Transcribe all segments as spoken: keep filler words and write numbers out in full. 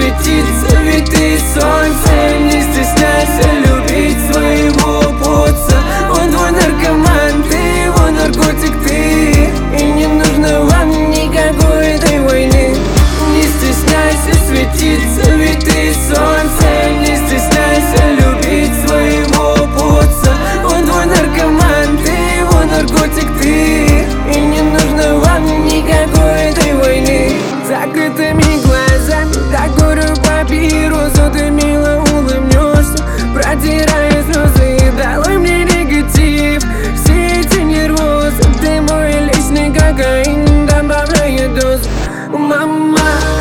светиться, ведь ты солнце. Не стесняйся любить своего путца. Он твой наркоман, ты его наркотик, ты. И не нужно вам никакой этой войны. Не стесняйся светиться, ведь ты солнце. Не стесняйся любить своего путца. Он твой наркоман, ты его наркотик, ты. И не нужно вам никакой этой войны. Закрытыми глазами докурю папиросу, ты мило улыбнешься, протирая слезы. И долой мне негатив, все эти нервозы. Ты мой личный кокаин, добавляю дозу. Мама,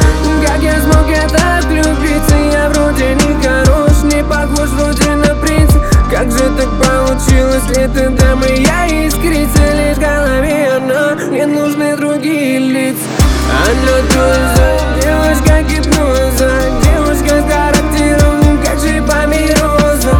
как я смог я так влюбиться? Я вроде не хорош, не похож вроде на принца. Как же так получилось, ли ты дама, я искрица? Лишь в голове она, мне нужны другие лица. Она доза, девушка гипноза, девушка с характером, как шипами роза.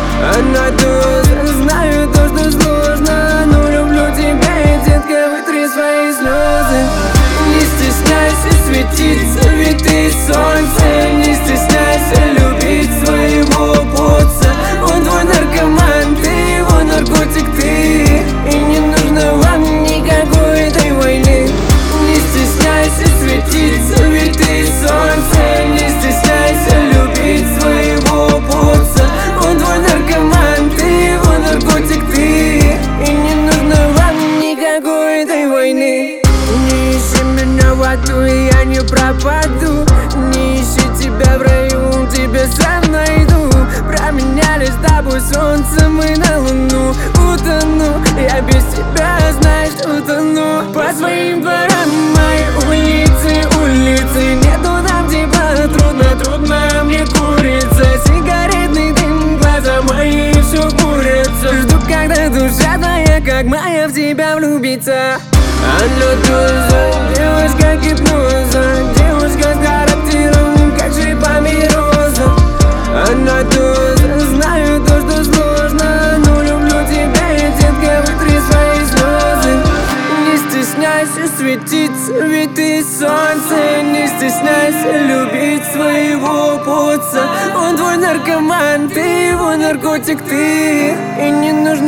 Она доза, знаю то, что сложно, но люблю тебя, и, детка, вытри свои слезы. Не стесняйся светиться, ведь ты солнце. Не стесняйся любить своего путца. Он твой наркоман, ты его наркотик, ты. И не нужно вам никакой этой войны. Не стесняйся светиться, ведь ты солнце. Не стесняйся любить своего путца. Он твой наркоман, ты его наркотик, ты. И не нужно вам никакой этой войны. Не ищи меня в аду, и я не пропаду. Не ищи тебя в раю, тебя сам найду. Променяли с тобой солнцем и на луну. Утону, я без тебя, знаешь, утону. По своим дворам мои улицы, улицы. Нету там тепла, трудно, трудно мне куриться. Сигаретный дым, глаза мои все курятся. Жду, когда душа твоя, как моя, в тебя влюбится. Она доза, девушка гипноза, девушка с характером, как шипами роза. Она доза, знаю то, что сложно, но люблю тебя, и, детка, вытри свои слезы. Не стесняйся светиться, ведь ты солнце. Не стесняйся любить своего путца. Он твой наркоман, ты его наркотик, ты. И не нужно